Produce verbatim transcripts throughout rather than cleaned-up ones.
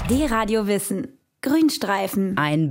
D-Radio Wissen. Grünstreifen. Ein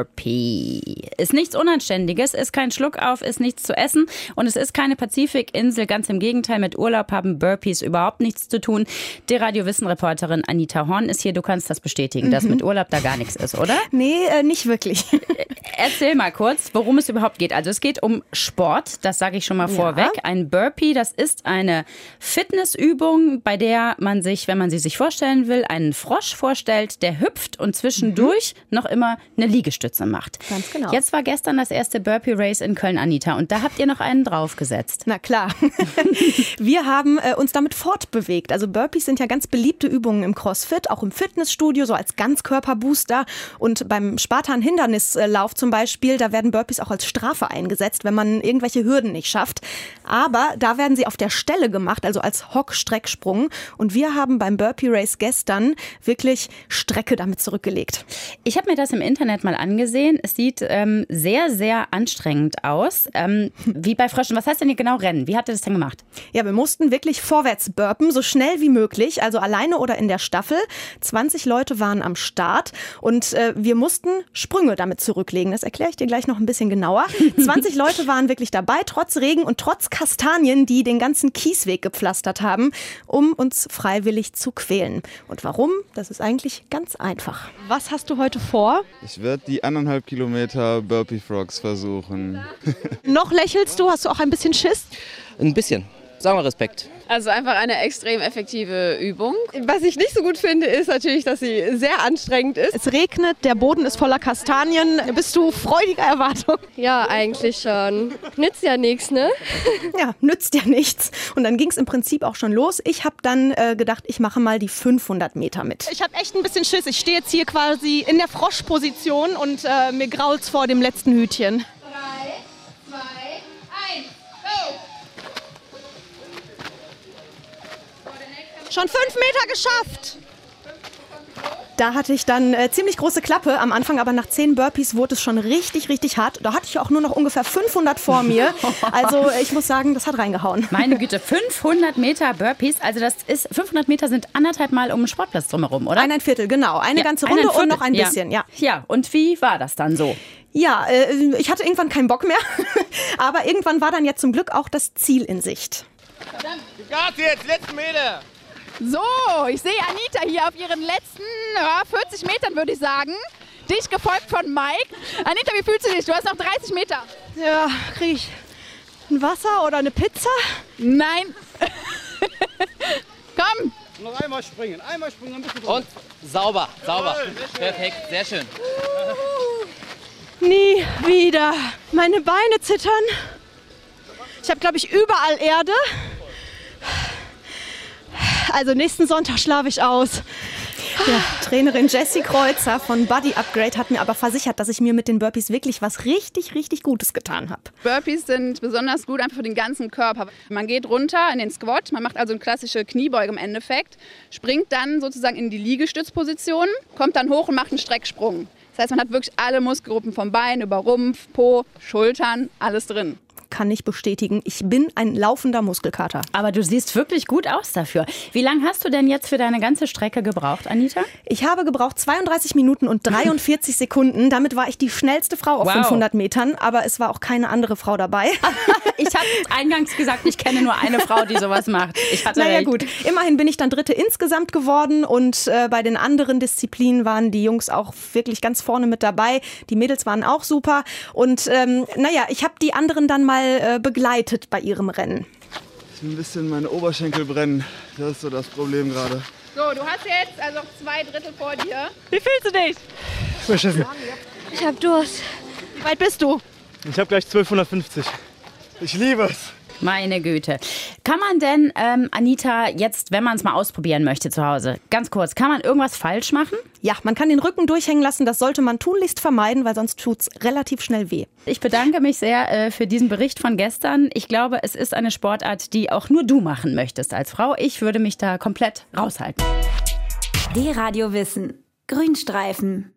Burpee. Ist nichts Unanständiges, ist kein Schluck auf, ist nichts zu essen und es ist keine Pazifikinsel. Ganz im Gegenteil, mit Urlaub haben Burpees überhaupt nichts zu tun. D-Radio-Wissen-Reporterin Anita Horn ist hier. Du kannst das bestätigen, mhm. dass mit Urlaub da gar nichts ist, oder? Nee, äh, nicht wirklich. Erzähl mal kurz, worum es überhaupt geht. Also es geht um Sport, das sage ich schon mal ja. vorweg. Ein Burpee, das ist eine Fitnessübung, bei der man sich, wenn man sie sich vorstellen will, einen Frosch vorstellt, der hüpft und zwischendurch durch noch immer eine Liegestütze macht. Ganz genau. Jetzt war gestern das erste Burpee Race in Köln, Anita, und da habt ihr noch einen draufgesetzt. Na klar. Wir haben äh, uns damit fortbewegt. Also Burpees sind ja ganz beliebte Übungen im CrossFit, auch im Fitnessstudio, so als Ganzkörperbooster. Und beim Spartan-Hindernislauf zum Beispiel, da werden Burpees auch als Strafe eingesetzt, wenn man irgendwelche Hürden nicht schafft. Aber da werden sie auf der Stelle gemacht, also als Hock-Strecksprung. Und wir haben beim Burpee Race gestern wirklich Strecke damit zurückgelegt. Ich habe mir das im Internet mal angesehen. Es sieht ähm, sehr, sehr anstrengend aus. Ähm, wie bei Fröschen. Was heißt denn hier genau Rennen? Wie habt ihr das denn gemacht? Ja, wir mussten wirklich vorwärts burpen, so schnell wie möglich. Also alleine oder in der Staffel. zwanzig Leute waren am Start und äh, wir mussten Sprünge damit zurücklegen. Das erkläre ich dir gleich noch ein bisschen genauer. zwanzig Leute waren wirklich dabei, trotz Regen und trotz Kastanien, die den ganzen Kiesweg gepflastert haben, um uns freiwillig zu quälen. Und warum? Das ist eigentlich ganz einfach. Was hast du heute vor? Ich werde die anderthalb Kilometer Burpee Frogs versuchen. Noch lächelst du? Hast du auch ein bisschen Schiss? Ein bisschen. Sagen wir Respekt. Also einfach eine extrem effektive Übung. Was ich nicht so gut finde, ist natürlich, dass sie sehr anstrengend ist. Es regnet, der Boden ist voller Kastanien. Bist du freudiger Erwartung? Ja, eigentlich schon. Nützt ja nichts, ne? Ja, nützt ja nichts. Und dann ging es im Prinzip auch schon los. Ich habe dann äh, gedacht, ich mache mal die fünfhundert Meter mit. Ich habe echt ein bisschen Schiss. Ich stehe jetzt hier quasi in der Froschposition und äh, mir grault's vor dem letzten Hütchen. Schon fünf Meter geschafft. Da hatte ich dann äh, ziemlich große Klappe am Anfang, aber nach zehn Burpees wurde es schon richtig, richtig hart. Da hatte ich auch nur noch ungefähr fünfhundert vor mir. Also ich muss sagen, das hat reingehauen. Meine Güte, fünfhundert Meter Burpees, also das ist, fünfhundert Meter sind anderthalb Mal um den Sportplatz drumherum, oder? Ein Viertel, genau. Eine ja, ganze Runde und noch ein ja. bisschen, ja. Ja, und wie war das dann so? Ja, äh, ich hatte irgendwann keinen Bock mehr. Aber irgendwann war dann jetzt zum Glück auch das Ziel in Sicht. Gas jetzt, letzten Meter! So, ich sehe Anita hier auf ihren letzten ja, vierzig Metern, würde ich sagen. Dich gefolgt von Mike. Anita, wie fühlst du dich? Du hast noch dreißig Meter. Ja, kriege ich ein Wasser oder eine Pizza? Nein. Komm. Noch einmal springen, einmal springen, ein bisschen drüber. Und sauber, sauber. Perfekt, sehr schön. Nie wieder. Meine Beine zittern. Ich habe, glaube ich, überall Erde. Also nächsten Sonntag schlafe ich aus. Ja, Trainerin Jessie Kreuzer von Body Upgrade hat mir aber versichert, dass ich mir mit den Burpees wirklich was richtig, richtig Gutes getan habe. Burpees sind besonders gut einfach für den ganzen Körper. Man geht runter in den Squat, man macht also eine klassische Kniebeuge im Endeffekt, springt dann sozusagen in die Liegestützposition, kommt dann hoch und macht einen Strecksprung. Das heißt, man hat wirklich alle Muskelgruppen vom Bein über Rumpf, Po, Schultern, alles drin. Kann ich bestätigen. Ich bin ein laufender Muskelkater. Aber du siehst wirklich gut aus dafür. Wie lange hast du denn jetzt für deine ganze Strecke gebraucht, Anita? Ich habe gebraucht zweiunddreißig Minuten und dreiundvierzig Sekunden. Damit war ich die schnellste Frau auf wow. fünfhundert Metern. Aber es war auch keine andere Frau dabei. Ich habe eingangs gesagt, ich kenne nur eine Frau, die sowas macht. Ich hatte naja recht. gut, immerhin bin ich dann Dritte insgesamt geworden. Und äh, bei den anderen Disziplinen waren die Jungs auch wirklich ganz vorne mit dabei. Die Mädels waren auch super. Und ähm, naja, ich habe die anderen dann mal begleitet bei ihrem Rennen. Ich ein bisschen meine Oberschenkel brennen. Das ist so das Problem gerade. So, du hast jetzt also zwei Drittel vor dir. Wie fühlst du dich? Ich, ich hab Durst. Wie weit bist du? ich habe gleich zwölfhundertfünfzig. Ich liebe es. Meine Güte. Kann man denn, ähm, Anita, jetzt, wenn man es mal ausprobieren möchte zu Hause, ganz kurz, kann man irgendwas falsch machen? Ja, man kann den Rücken durchhängen lassen. Das sollte man tunlichst vermeiden, weil sonst tut es relativ schnell weh. Ich bedanke mich sehr äh, für diesen Bericht von gestern. Ich glaube, es ist eine Sportart, die auch nur du machen möchtest als Frau. Ich würde mich da komplett raushalten. D-Radio Wissen. Grünstreifen.